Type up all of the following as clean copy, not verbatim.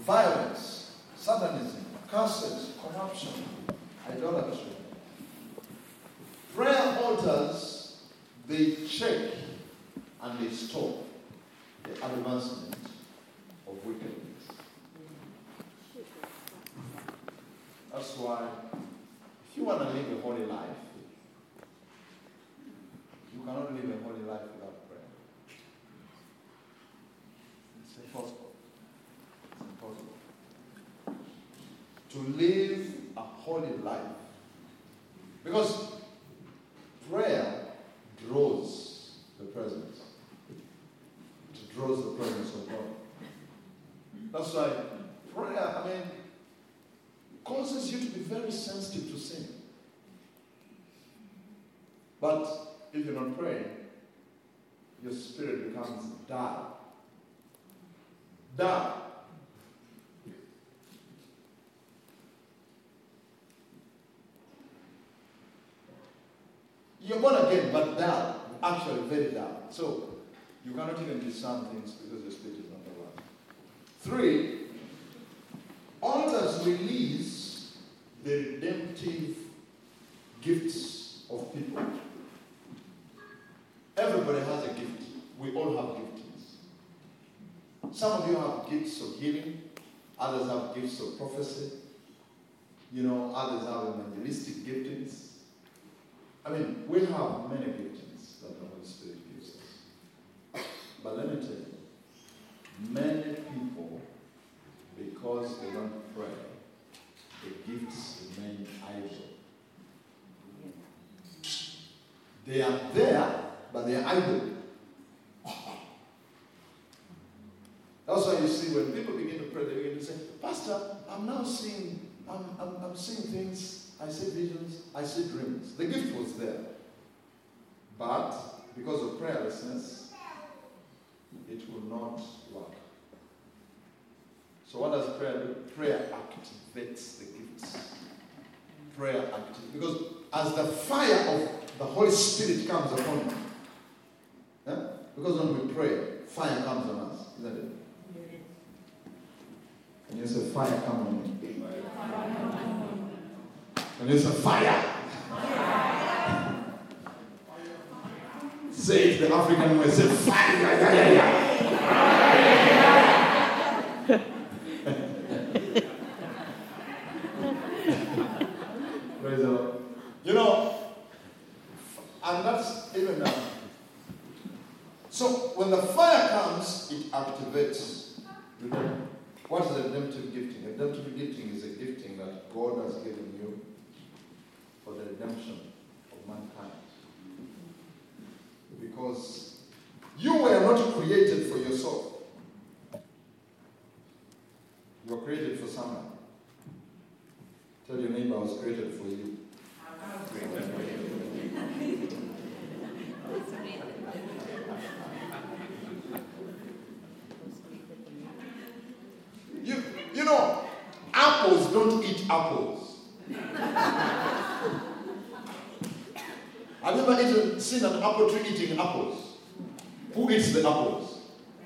violence, satanism, curses, corruption, idolatry. Prayer altars, they check and they stop the advancement of wickedness. That's why, if you want to live a holy life, you cannot live a holy life without prayer. It's impossible. It's impossible. To live a holy life. Because prayer draws the presence. It draws the presence of God. That's why prayer, causes you to be very sensitive to sin. But if you're not praying, your spirit becomes dull. Dull. You're born again, but dull. Actually, very dull. So, you cannot even discern things because the spirit is not around. 3, altars release the redemptive gifts of people. Everybody has a gift. We all have giftings. Some of you have gifts of healing. Others have gifts of prophecy. Others have evangelistic giftings. We have many giftings that the Holy Spirit gives us. But let me tell you, many people, because they don't pray, the gifts remain idle. They are there, but they are idle. That's why you see when people begin to pray, they begin to say, Pastor, I'm now seeing, I'm seeing things, I see visions, I see dreams. The gift was there. But because of prayerlessness, it will not work. So what does prayer do? Prayer activates the gifts. Prayer activates. Because as the fire of the Holy Spirit comes upon you, because when we pray, fire comes on us, isn't it? And you say, fire come on me. And you say, fire. Say it the African way, say, fire. Praise the Lord. And that's even now. So when the fire comes, it activates. What is a redemptive gifting? A redemptive gifting is a gifting that God has given you for the redemption of mankind. Because you were not created for yourself. You were created for someone. Tell your neighbor, I was created for you. Apples don't eat apples. Have you ever seen an apple tree eating apples? Who eats the apples?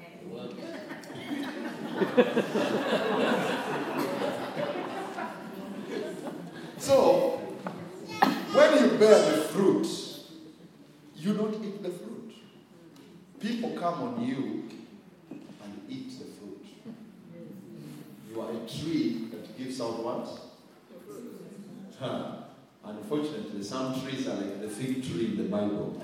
So, when you bear the fruit, you don't eat the fruit. People come on you and eat the fruit. You are a tree that gives out what? Unfortunately, some trees are like the fig tree in the Bible.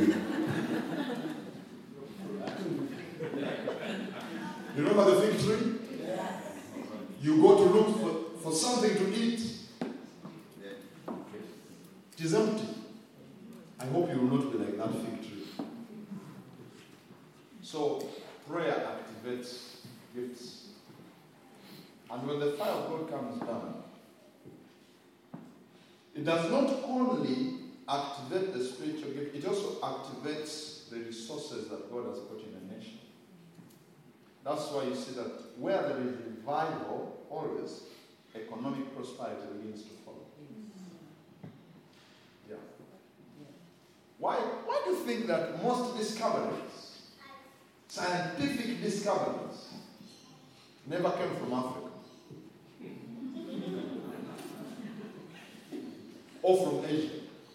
You remember the fig tree? You go to look for something to eat. It is empty. I hope you will not be like that fig tree. So, prayer activates gifts. And when the fire of God comes down, it does not only activate the spiritual gift, it also activates the resources that God has put in a nation. That's why you see that where there is revival, always, economic prosperity begins to follow. Yeah. Why do you think that most discoveries, scientific discoveries, never came from Africa? or from Asia.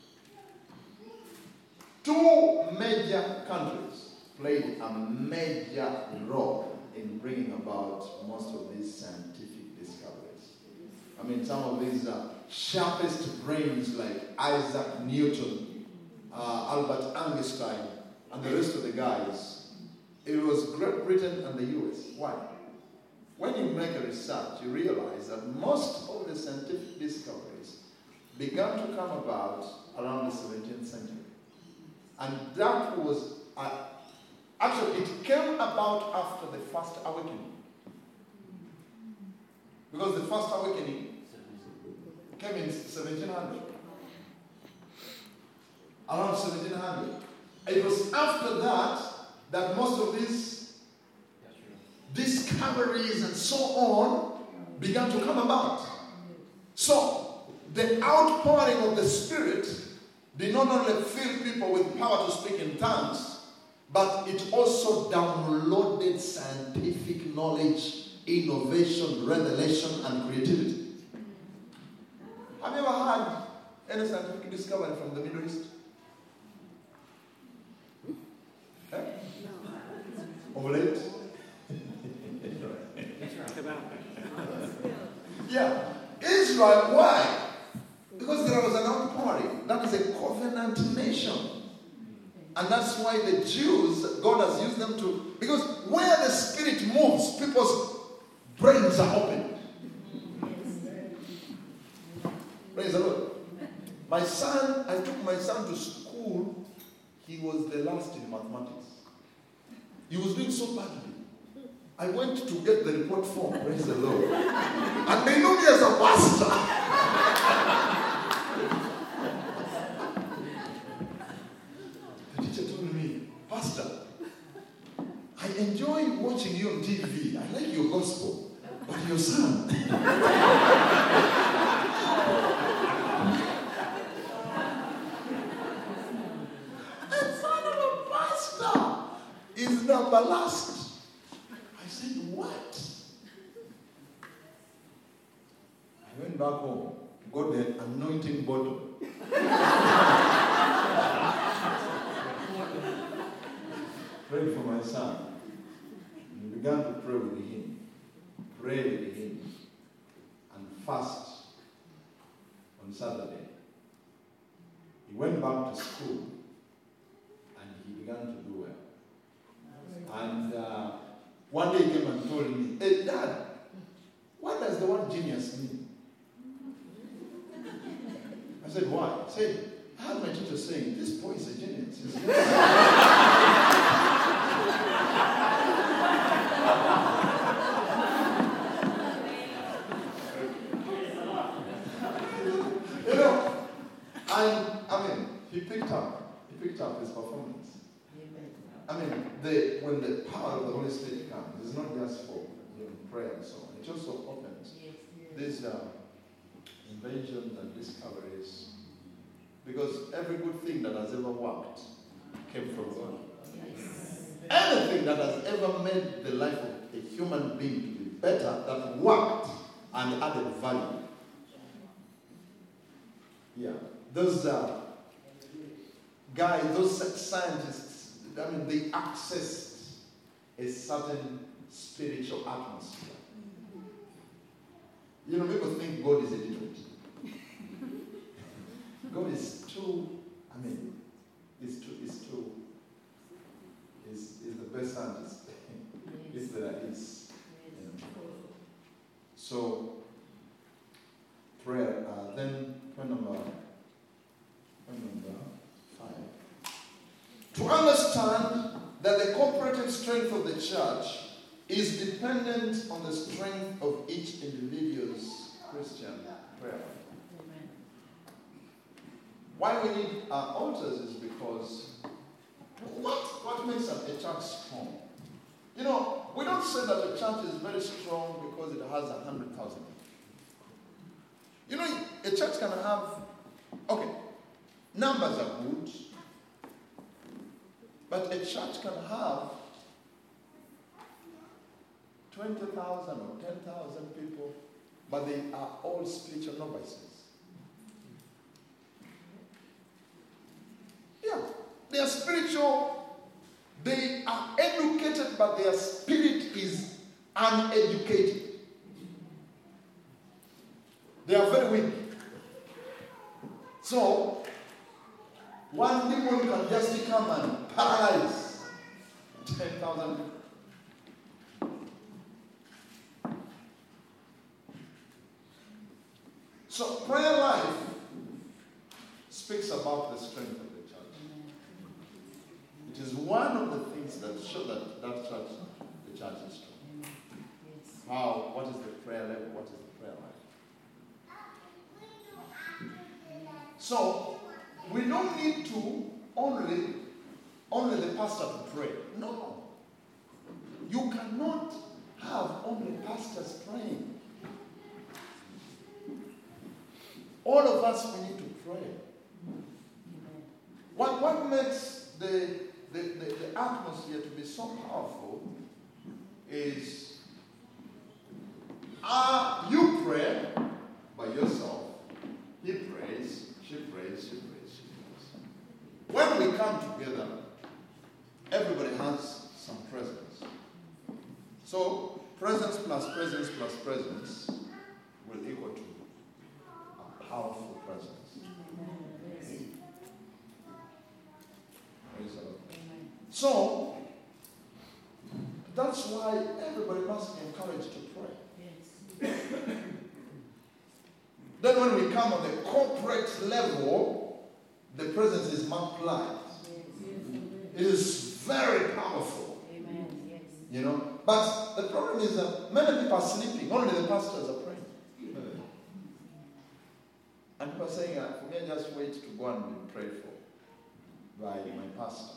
Two major countries played a major role in bringing about most of these scientific discoveries. I mean, some of these sharpest brains like Isaac Newton, Albert Einstein, and the rest of the guys, it was Great Britain and the US. Why? When you make a research, you realize that most of the scientific discoveries began to come about around the 17th century. And that was, actually, it came about after the First Awakening. Because the First Awakening came in 1700. Around 1700. It was after that that most of these discoveries and so on began to come about. So, the outpouring of the Spirit did not only fill people with power to speak in tongues, but it also downloaded scientific knowledge, innovation, revelation, and creativity. Have you ever had any scientific discovery from the Middle East? Eh? No. Of late? Yeah. Israel, why? Because there was an outpouring. That is a covenant nation. And that's why the Jews, God has used them to, because where the Spirit moves, people's brains are open. Praise the Lord. My son, I took my son to school. He was the last in mathematics. He was doing so badly. I went to get the report form. Praise the Lord. And they know me as a pastor. The teacher told me, Pastor, I enjoy watching you on TV. I like your gospel. But your son. Is number last. I said, what? I went back home, got the anointing bottle. Prayed for my son. And began to pray with him. Pray with him. And fast on Saturday. He went back to school. And he began to do well. And one day he came and told me, hey, Dad, what does the word genius mean? I said, why? He said, I had my teacher saying, this boy is a genius. He's a genius. You know, I mean, he picked up his performance. I mean, when the power of the Holy Spirit comes, it's not just for prayer and so on. It also opens these inventions and discoveries. Because every good thing that has ever worked came from God. Anything that has ever made the life of a human being to be better, that worked and added value. Yeah. Those guys, those scientists, I mean, they accessed a certain spiritual atmosphere. You know, people think God is illiterate. God is too, I mean, is the best scientist is there is. You know. So, prayer, then point number 5. To understand that the cooperative strength of the church is dependent on the strength of each individual's Christian prayer. Amen. Why we need altars is because what makes a church strong? You know, we don't say that a church is very strong because it has 100,000. You know, a church can have, okay, numbers are good. But a church can have 20,000 or 10,000 people, but they are all spiritual novices. they are spiritual. They are educated, but their spirit is uneducated. They are very weak. So, one demon can just come and paralyze 10,000 people. So, prayer life speaks about the strength of the church. It is one of the things that show that church, the church is strong. How? What is the prayer level? What is the prayer life? So, we don't need to only the pastor to pray. No. You cannot have only pastors praying. All of us, we need to pray. What makes the atmosphere to be so powerful is you pray by yourself. He prays, she prays, she prays, she prays. When we come together, everybody has some presence. So, presence plus presence plus presence will equal to a powerful presence. Praise the Lord. So, that's why everybody must be encouraged to pray. Then when we come on the corporate level, the presence is multiplied. It is very powerful. You know, but the problem is that many people are sleeping. Only the pastors are praying. And people are saying, for me, I just wait to go and be prayed for by my pastor.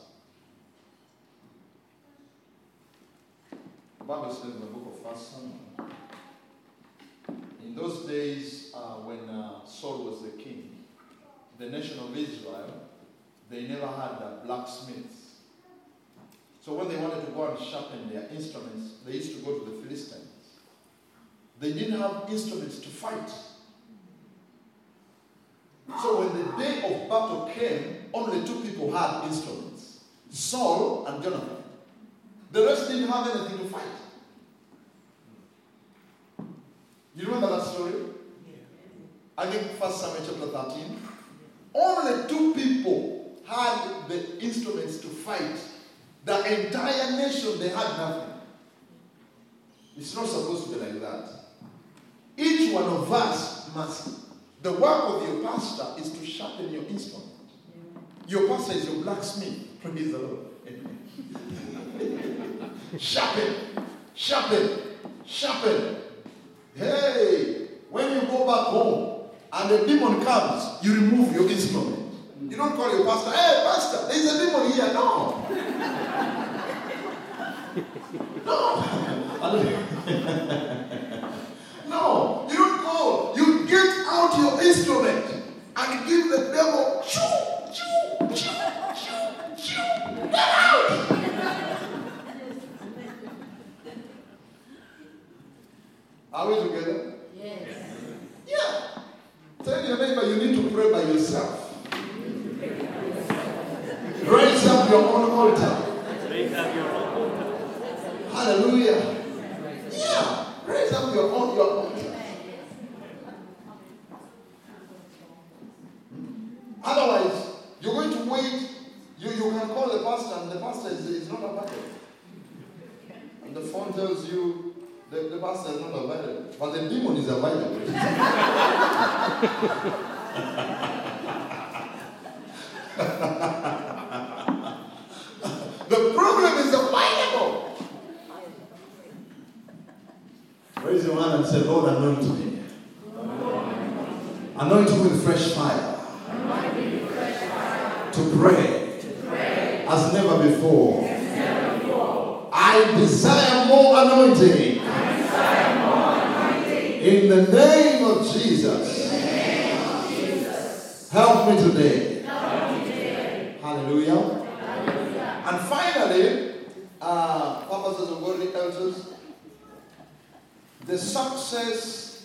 The Bible says in the book of 1 Samuel, in those days when Saul was the king, the nation of Israel, they never had blacksmiths. So when they wanted to go and sharpen their instruments, they used to go to the Philistines. They didn't have instruments to fight. So when the day of battle came, only two people had instruments, Saul and Jonathan. The rest didn't have anything to fight. You remember that story? I think 1 Samuel chapter 13. Only two people had the instruments to fight. The entire nation, they had nothing. It's not supposed to be like that. Each one of us must. The work of your pastor is to sharpen your instrument. Your pastor is your blacksmith. Praise the Lord. Sharpen, sharpen, sharpen. Hey, when you go back home and the demon comes, you remove your instrument. You don't call your pastor, hey, pastor, there's a demon here. No. No, you don't go. You get out your instrument and give the devil, choo, choo, choo, choo, choo. Get out! Are we together? Yes. Yeah. Tell your neighbor you need to pray by yourself. Raise up your own altar. Raise up your own altar. Hallelujah. Yeah. Raise up your own altar. Otherwise, you're going to wait. You can call the pastor, and the pastor is not available. And the phone tells you the pastor is not available, but the demon is available. The problem is available. Raise your hand and say, Lord, anoint me. Anoint me with fresh fire. To pray as never before. I desire more anointing. In the name of Jesus. Help me today. Hallelujah. And finally, purposes of godly elders, the success,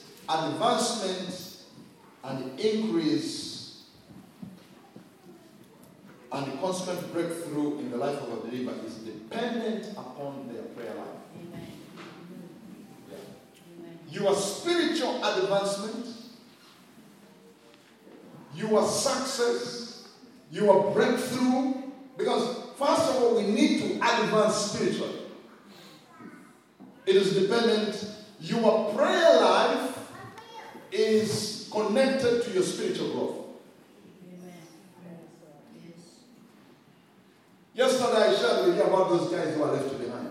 advancement, and increase and the consequent breakthrough in the life of a believer is dependent upon their prayer life. Amen. Yeah. Amen. Your spiritual advancement, your success, your breakthrough, because first of all, we need to advance spiritually. It is dependent. Your prayer life is connected to your spiritual growth. Yesterday I shared with you about those guys who are left behind.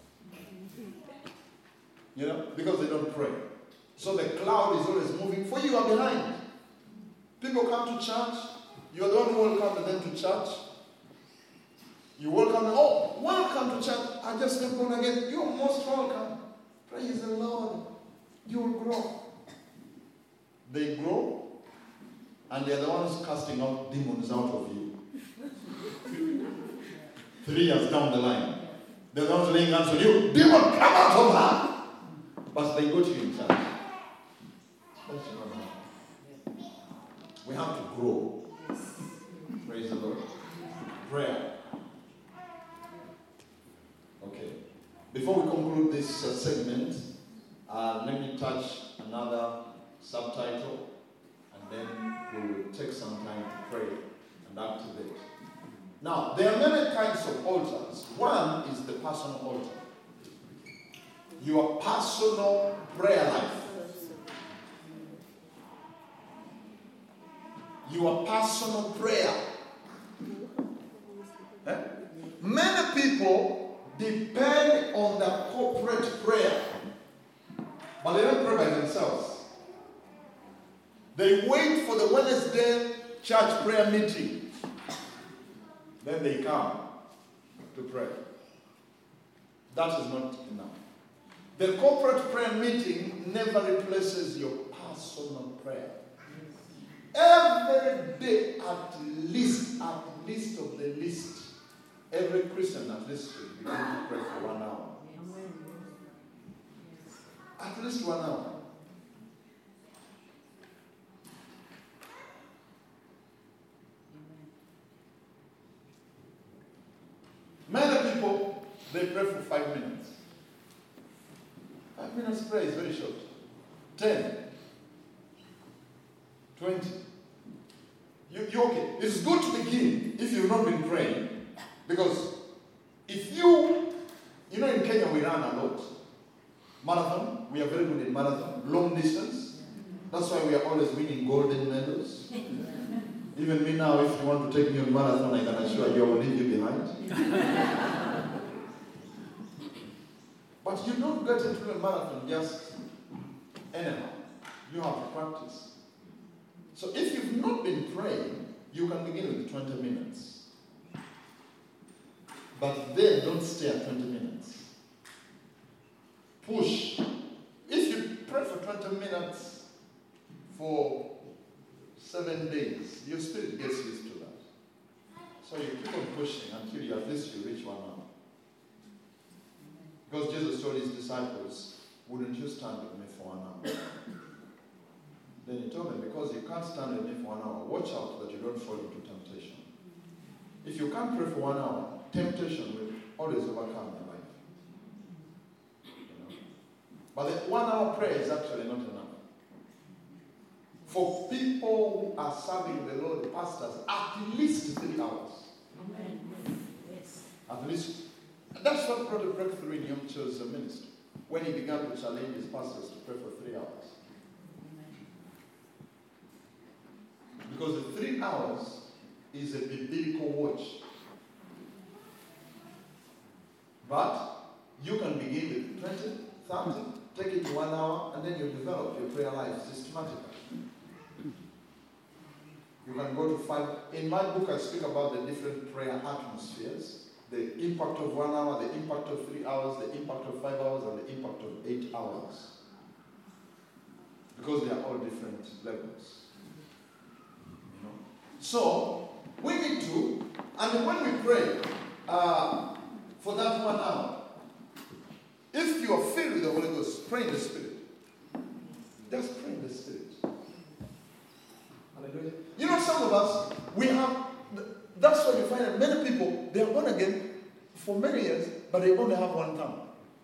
You know, because they don't pray. So the cloud is always moving. For you are behind. People come to church. You are the one who welcome them to church. You welcome them. Oh, welcome to church. I just got born again. You are most welcome. Praise the Lord. You will grow. They grow, and they are the ones casting out demons out of you. 3 years down the line, they're the ones laying hands on you. Demon, come out of her! But they go to you in church. That's not enough. We have to grow. Praise the Lord. Prayer. Okay. Before we conclude this segment, let me touch another subtitle, and then we will take some time to pray and activate. Now, there are many kinds of altars. One is the personal altar. Your personal prayer life. Your personal prayer. Many people depend on the corporate prayer, but they don't pray by themselves. They wait for the Wednesday church prayer meeting. Then they come to pray. That is not enough. The corporate prayer meeting never replaces your personal prayer. Every day, at least of the least, every Christian at least should begin to pray for 1 hour. At least 1 hour. Many people, they pray for 5 minutes. 5 minutes prayer is very short. 10. 20. You okay. It's good to begin if you've not been praying. Because if you know in Kenya we run a lot. Marathon, we are very good in marathon. Long distance. That's why we are always winning golden medals. Even me now, if you want to take me on marathon, I can assure you I will leave you behind. But you don't get into a marathon just anyhow. You have to practice. So if you've not been praying, you can begin with 20 minutes. But then don't stay at 20 minutes. Push. If you pray for 20 minutes for 7 days, your spirit gets used to that. So you keep on pushing until you at least you reach 1 hour. Because Jesus told his disciples, wouldn't you stand with me for 1 hour? Then he told them, because you can't stand with me for 1 hour, watch out that you don't fall into temptation. If you can't pray for 1 hour, temptation will always overcome your life. You know? But the 1 hour prayer is actually not enough. For people who are serving the Lord, pastors, at least 3 hours. Amen. Yes. At least. And that's what brought a breakthrough in Yom Cho's ministry. When he began to challenge his pastors to pray for 3 hours. Because the 3 hours is a biblical watch. But you can begin with 20, 30, take it to 1 hour, and then you develop your prayer life systematically. You can go to 5. In my book, I speak about the different prayer atmospheres. The impact of 1 hour, the impact of 3 hours, the impact of 5 hours, and the impact of 8 hours. Because they are all different levels. You know? So, we need to, and when we pray for that 1 hour, if you are filled with the Holy Ghost, pray in the Spirit. Just pray in the Spirit. Hallelujah. You know, some of us, we have, that's why you find find that many people, they are born again for many years, but they only have one tongue.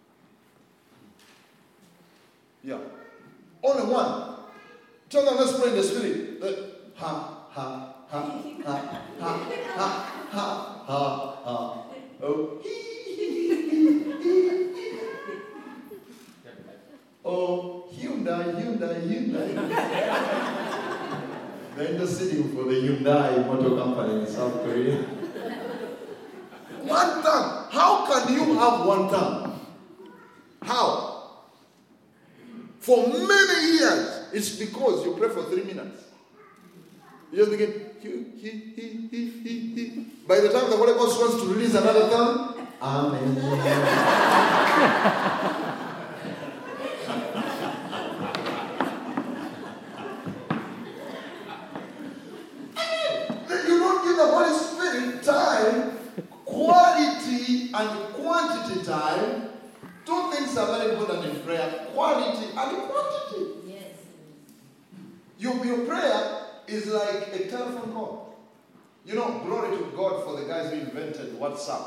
Yeah. Only one. Tell them, let's pray in the spirit. Ha, ha, ha, ha, ha, ha, ha, ha, ha. Oh, oh, Hyundai. They're interceding for the Hyundai motor company in South Korea. One tongue. How can you have one tongue? How? For many years, it's because you pray for 3 minutes. You just begin, he. By the time the Holy Ghost wants to release another tongue, amen. You don't give the Holy Spirit time, quality and quantity time. Two things are very important in prayer, quality and quantity. Yes. Your prayer is like a telephone call. You know, glory to God for the guys who invented WhatsApp.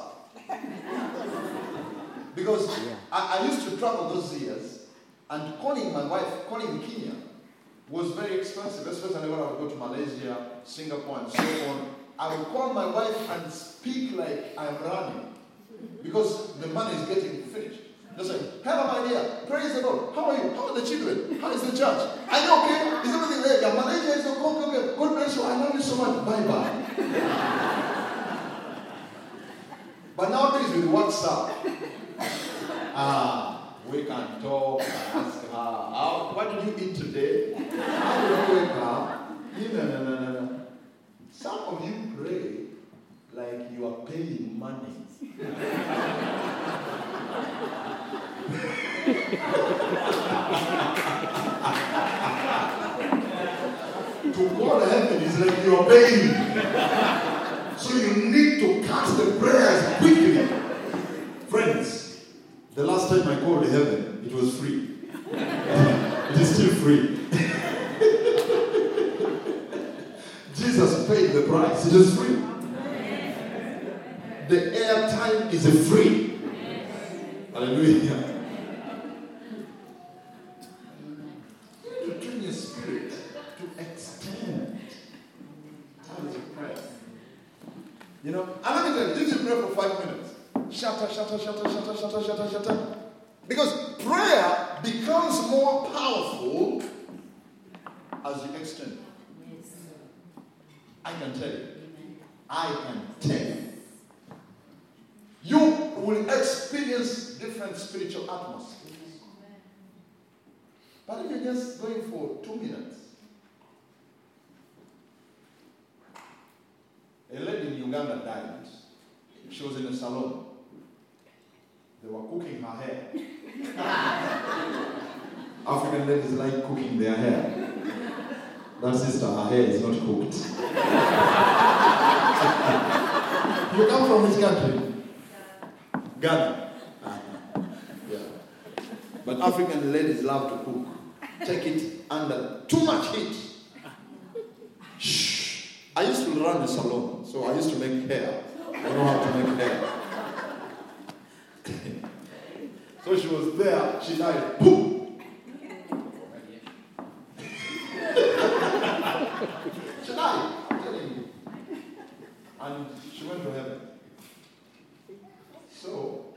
Because I used to travel those years, and calling my wife, calling Kenya, was very expensive, especially when I would go to Malaysia, Singapore, and so on. I would call my wife and speak like I'm running, because the money is getting finished. Just say, hello my dear, praise the Lord. How are you? How are the children? How is the church? Are you okay? Is everything there? Yeah, Malaysia is okay. God bless you. I love you so much. Bye-bye. But nowadays with WhatsApp, we can talk, ask her, what did you eat today? How did you wake up? No. Some of you pray like you are paying money. To go to heaven is like you are paying. So you need to catch the prayers quickly. Friends, the last time I called heaven, it was free. It is still free. Jesus paid the price. It is free. The airtime is free. Hallelujah. You need to train your spirit to extend times of prayer. You know, and let me tell you, if you pray for 5 minutes, shatter. Because prayer becomes more powerful as you extend. I can tell you. You will experience different spiritual atmospheres. But if you're just going for 2 minutes, a lady in Uganda died. She was in a salon. They were cooking her hair. African ladies like cooking their hair. That sister, her hair is not cooked. You come from which country? Ghana. Yeah. But African ladies love to cook. Take it under too much heat. Shh. I used to run a salon, so I used to make hair. I know how to make hair. So she was there, she died. Boom! She died, I'm telling you. And she went to heaven. So,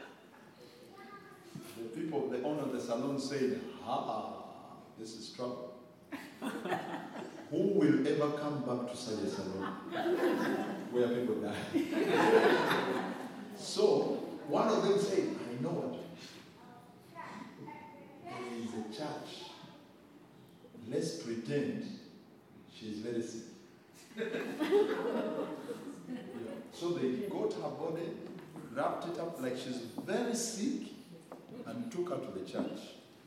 the owner of the salon said, this is trouble. Who will ever come back to such a salon where people die? So, one of them said, I know what. There is a church. Let's pretend she's very sick. So they got her body, wrapped it up like she's very sick, and took her to the church.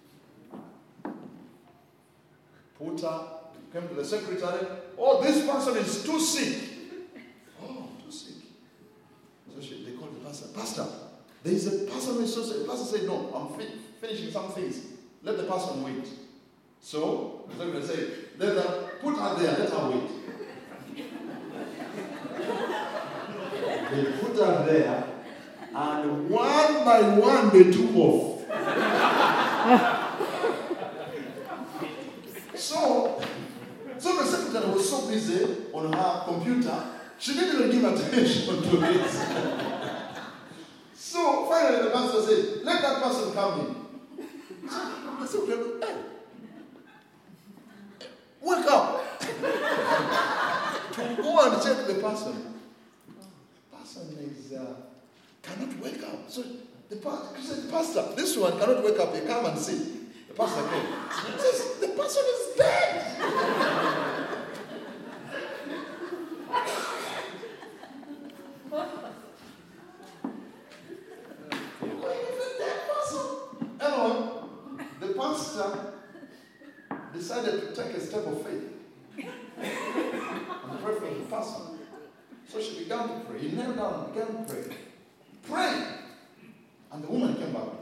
Put her, came to the secretary. Oh, this person is too sick. Oh, too sick. So they called the pastor. Pastor, there is a person who is so sick. The pastor said, no, I'm finishing some things. Let the person wait. So the secretary said, put her there, let her wait. stood there, and one by one they took off. So the secretary was so busy on her computer, she didn't even give attention to it. So finally the pastor said, let that person come in. So the secretary said, hey, wake up. To go and check the person. The person is, cannot wake up. So the pastor, this one cannot wake up. They come and see. The pastor came. He says, the person is dead. Anyway, the pastor decided to take a step of faith and pray for the person. So she began to pray. He knelt down and began to pray. Pray! And the woman came back.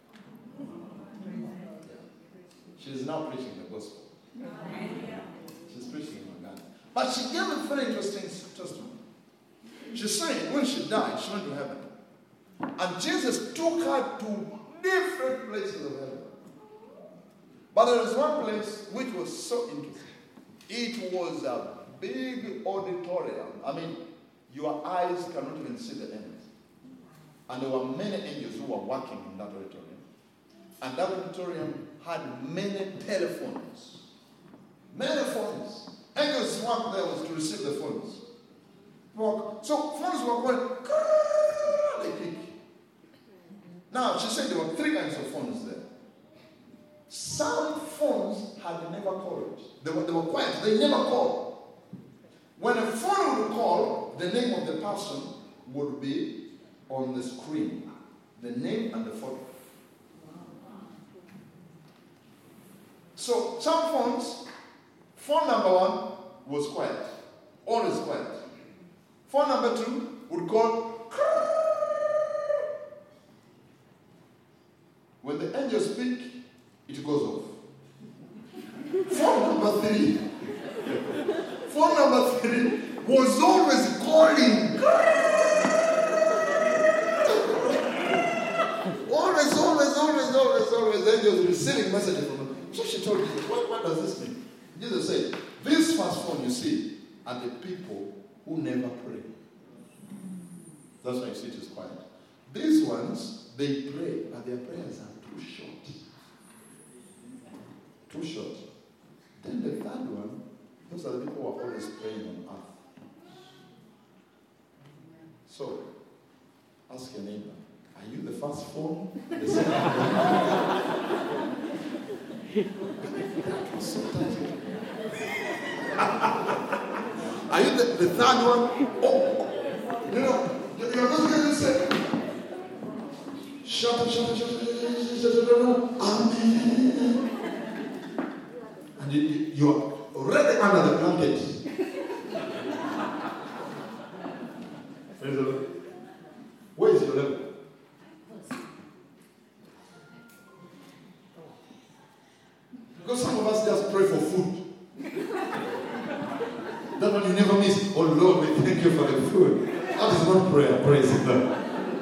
She is now preaching the gospel. She's preaching in Uganda. But she gave a very interesting testimony. She said when she died, she went to heaven. And Jesus took her to different places of heaven. But there is one place which was so interesting. It was a big auditorium. I mean, your eyes cannot even see the end. And there were many angels who were working in that auditorium. And that auditorium had many telephones. Many phones. Angels' work there was to receive the phones. So phones were going, they click. Now, she said there were 3 kinds of phones there. Some phones had never called. They were quiet. They never called. When a phone would call, the name of the person would be on the screen. The name and the photo. So some phones, phone number 1 was quiet. Always quiet. Phone number 2 would call. When the angels speak, it goes off. Phone number 3. Phone number 3 was always calling. always angels receiving messages from them. So she told Jesus, what does this mean? Jesus said, this first phone you see are the people who never pray. That's why you see it is quiet. These ones, they pray, but their prayers are too short. Too short. Then the third one, those are the people who are always praying on earth. So, ask your neighbor, are you the first phone? The second phone? That was so touching. Are you the third one? Oh, you know, you're not going to say, shut up, amen. And you're already under the blanket. Where is your level? Because some of us just pray for food. That one you never miss. Oh Lord, we thank you for the food. That is not prayer, praise God.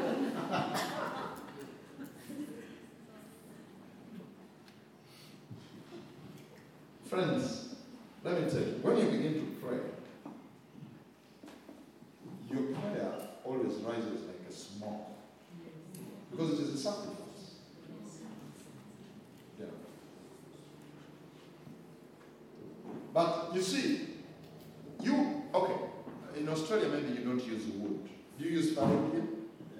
Friends, let me tell you, when you begin to pray, your prayer always rises like a smoke. Because it is a sacrifice. Yeah. But you see, okay, in Australia maybe you don't use wood. Do you use firewood here?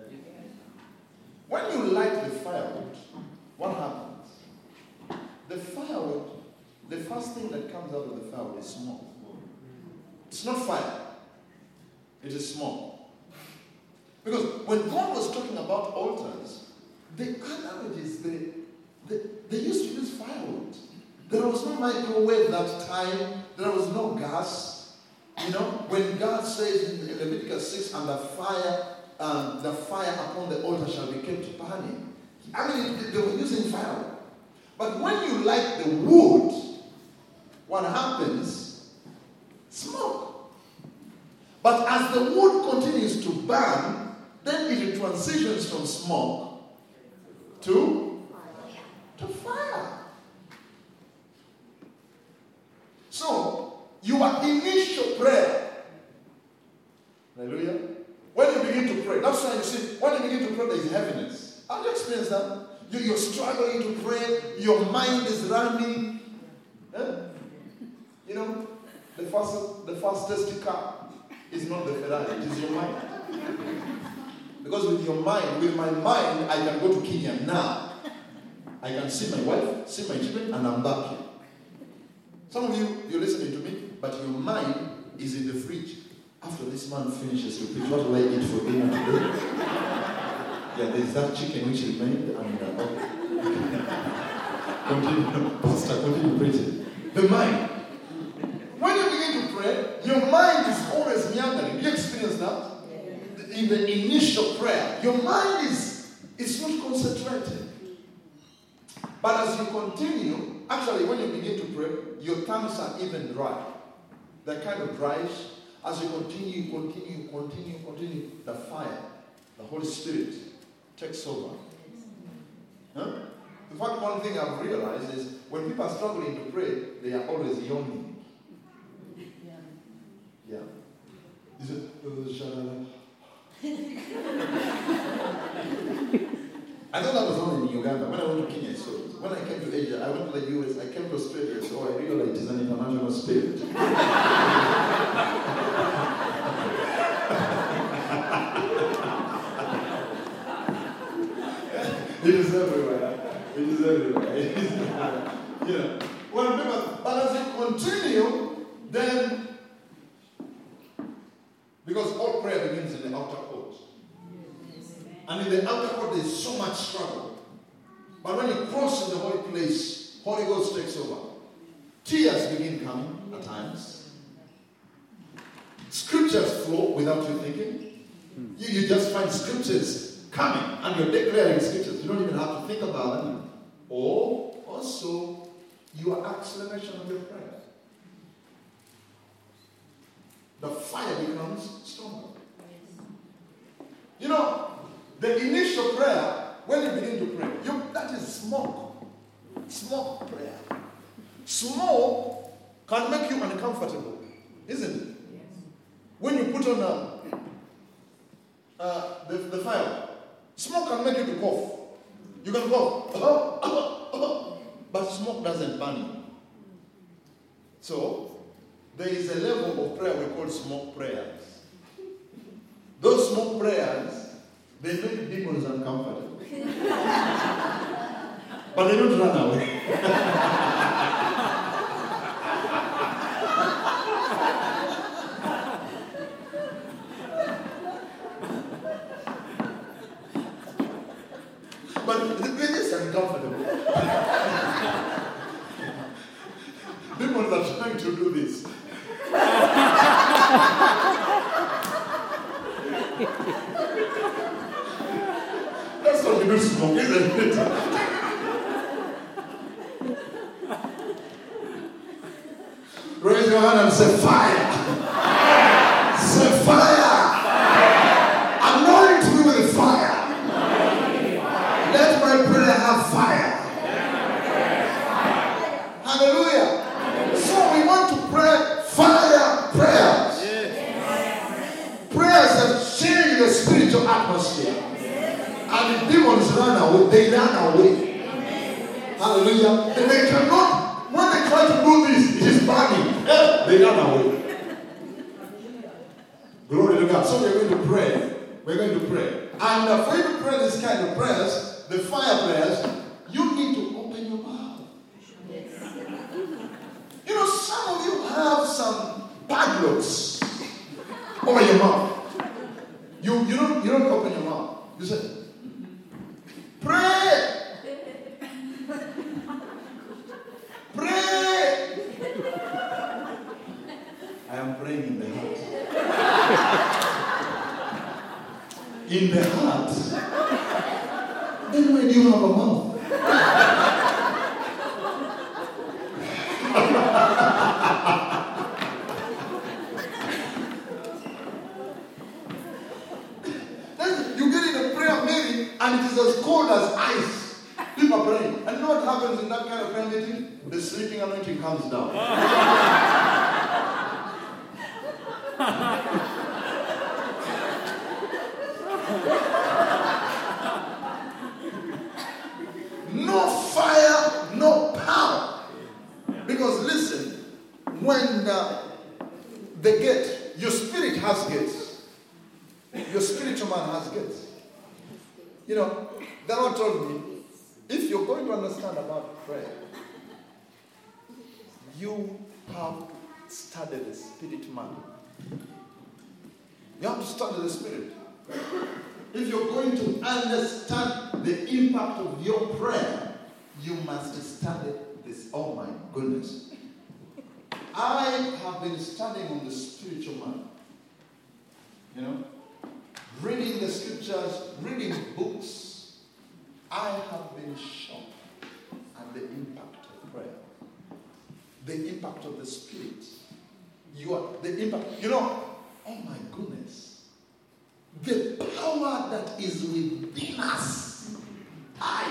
When you light the firewood, what happens? The firewood, the first thing that comes out of the firewood is smoke. It's not fire. It is smoke. Because when God was talking about altars, the analogies, they used to use firewood. There was no microwave that time. There was no gas. You know, when God says in Leviticus 6, and the fire upon the altar shall be kept burning. I mean, they were using firewood. But when you light the wood, what happens? Smoke. But as the wood continues to burn, then it transitions from smoke to fire. So, your initial prayer, hallelujah, when you begin to pray, that's why you see, when you begin to pray, there is heaviness. Have you experienced that? You're struggling to pray, your mind is running. You know, the fastest car is not the Ferrari, it is your mind. Because with my mind, I can go to Kenya now. I can see my wife, see my children, and I'm back here. Some of you're listening to me, but your mind is in the fridge. After this man finishes to preach, what will I eat for dinner today? Yeah, there's that chicken which remained, and continue, Pastor, continue preaching. The mind. When you begin to pray, your mind is always meandering. Do you experience that? In the initial prayer, your mind is not concentrated. But as you continue, actually when you begin to pray, your tongues are even dry. They're kind of dries. As you continue, the fire, the Holy Spirit takes over. Huh? In fact, one thing I've realized is when people are struggling to pray, they are always yawning. Yeah. Is it? I thought that was only in Uganda. When I went to Kenya, so when I came to Asia, I went to the US, I came to Australia, so I realized it's an international spirit. It is everywhere. It is everywhere. It is everywhere. You know. Well, remember, but as you continue, then, because all prayer begins in the outer court. And in the outer court, there's so much struggle. But when you cross in the holy place, Holy Ghost takes over. Tears begin coming at times. Scriptures flow without you thinking. You just find scriptures coming and you're declaring scriptures. You don't even have to think about them. Or also your acceleration of your prayer. The fire becomes stronger. You know, the initial prayer, when you begin to pray, that is smoke. Smoke prayer. Smoke can make you uncomfortable, isn't it? Yes. When you put on the fire, smoke can make you to cough. You can cough, but smoke doesn't burn you. So, there is a level of prayer we call smoke prayers. Those smoke prayers, they make demons uncomfortable. But they don't run away. But they're just uncomfortable. Demons are trying to do this. That's what you do smoke, isn't it? Raise your hand and say fire. Say fire. Anoint me with fire. Let my prayer have fire. Hallelujah. So we want to pray fire prayers. Prayers that change the spiritual atmosphere. And the demons run away. They run away. Hallelujah. And they cannot, when they try to do this, it is burning. They run away. Glory to God. So we're going to pray. We're going to pray. And for you to pray this kind of prayers, the fire prayers, you need to open your mouth. You know, some of you have some bad looks over your mouth. You don't open your mouth. You say, pray. Pray. I am praying in the heart. In the heart. Then when you have a mouth. cold as ice. People are praying. And you know what happens in that kind of prayer meeting? The sleeping anointing comes down. No fire, no power. Because listen, when the gate, your spirit has gates. Your spiritual man has gates. You know, the Lord told me, if you're going to understand about prayer, you have studied the spirit man. You have to study the spirit. If you're going to understand the impact of your prayer, you must study this. Oh my goodness. I have been studying on the spiritual man. You know, reading the scriptures, reading books. I have been shocked at the impact of prayer. The impact of the spirit. The impact. You know, oh my goodness. The power that is within us. I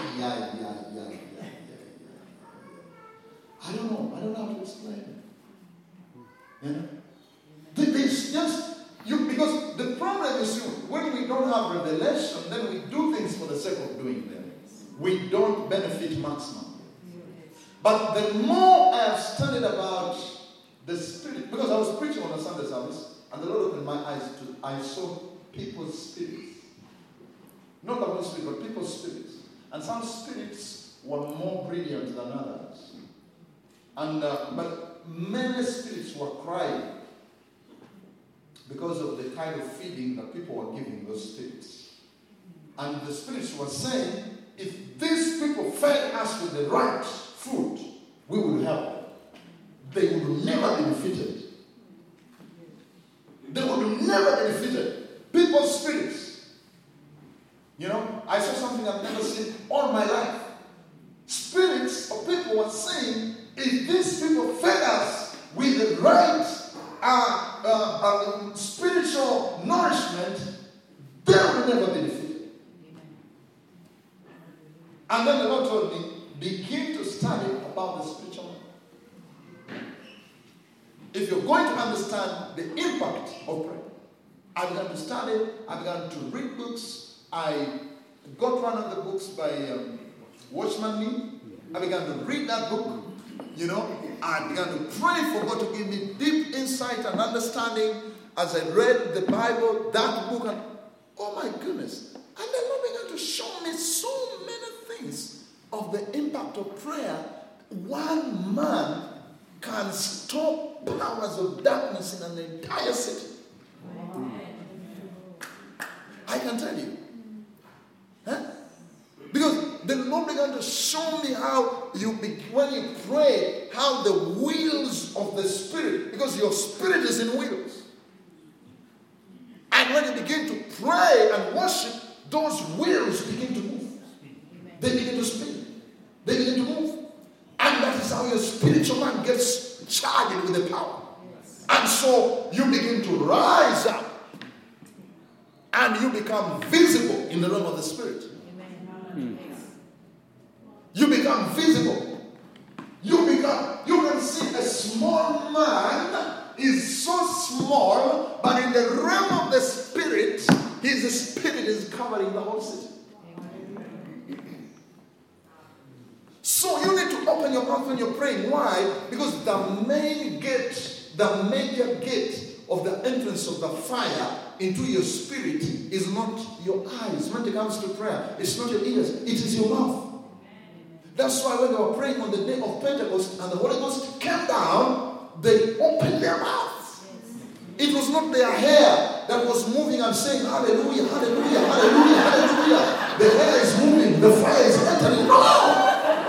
don't know how to explain it. You know? It's just because the problem is when we don't have revelation, then we do things for the sake of doing them. We don't benefit maximum. But the more I have studied about the spirit, because I was preaching on a Sunday service, and the Lord opened my eyes to, I saw people's spirits. Not the Holy Spirit, but people's spirits. And some spirits were more brilliant than others. And but many spirits were crying because of the kind of feeding that people were giving those spirits. And the spirits were saying, if these people fed us with the right food, we would help them. They would never be defeated. They would never be defeated. People's spirits. You know, I saw something I've never seen all my life. Spirits of people were saying, if these people fed us with the right spiritual nourishment, they will never be defeated. And then the Lord told me, begin to study about the spiritual man. If you're going to understand the impact of prayer, I began to study, I began to read books. I got one of the books by Watchman Nee. I began to read that book. You know, I began to pray for God to give me deep insight and understanding as I read the Bible, that book, and oh my goodness. And then Lord began to show me so many things of the impact of prayer. One man can stop powers of darkness in an entire city. I can tell you. Huh? Because the Lord began to show me how when you pray, how the wheels of the Spirit, because your spirit is in wheels. And when you begin to pray and worship, those wheels begin to move. They begin to spin. They begin to move. And that is how your spiritual man gets charged with the power. And so you begin to rise up. And you become visible in the realm of the Spirit. You become visible. You can see a small man is so small, but in the realm of the Spirit, his spirit is covering the whole city. So you need to open your mouth when you're praying. Why? Because the major gate of the entrance of the fire into your spirit is not your eyes. When it comes to prayer, it's not your ears, it is your mouth. That's why when they were praying on the day of Pentecost and the Holy Ghost came down, they opened their mouths. It was not their hair that was moving and saying, hallelujah, hallelujah, hallelujah, hallelujah. The hair is moving, the fire is entering. No!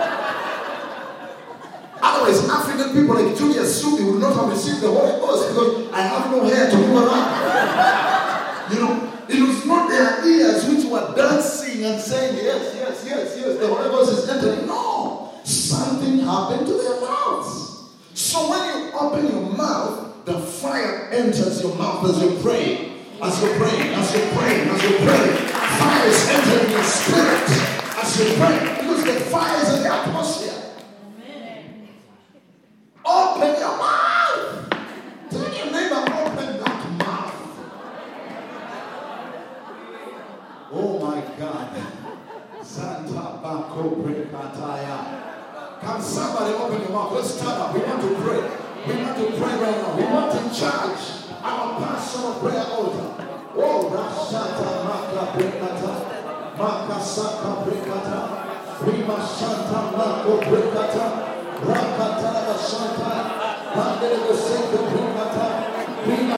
Otherwise, African people like Julius Subi would not have received the Holy Ghost because I have no hair to move around. You know, it was not their ears which were dancing and saying, yes, yes, yes, yes, the Holy Ghost is entering. No, something happened to their mouths. So when you open your mouth, the fire enters your mouth as you pray. As you're praying, as you're praying, as you're praying. Fire is entering your spirit. As you pray, because the fire is in the atmosphere. Amen. Open your mouth. Tell your neighbor, open that mouth. Oh my God. Santa Bako Brekataya. Can somebody open your mouth? Let's stand up. We want to pray. We want to pray right now. We want to charge our personal prayer altar. Oh, Rashata Maka Brekata. Makasaka Brekata. Rima Santa Mako Brekata. Rakata Santa. Pandele Santa Brekata.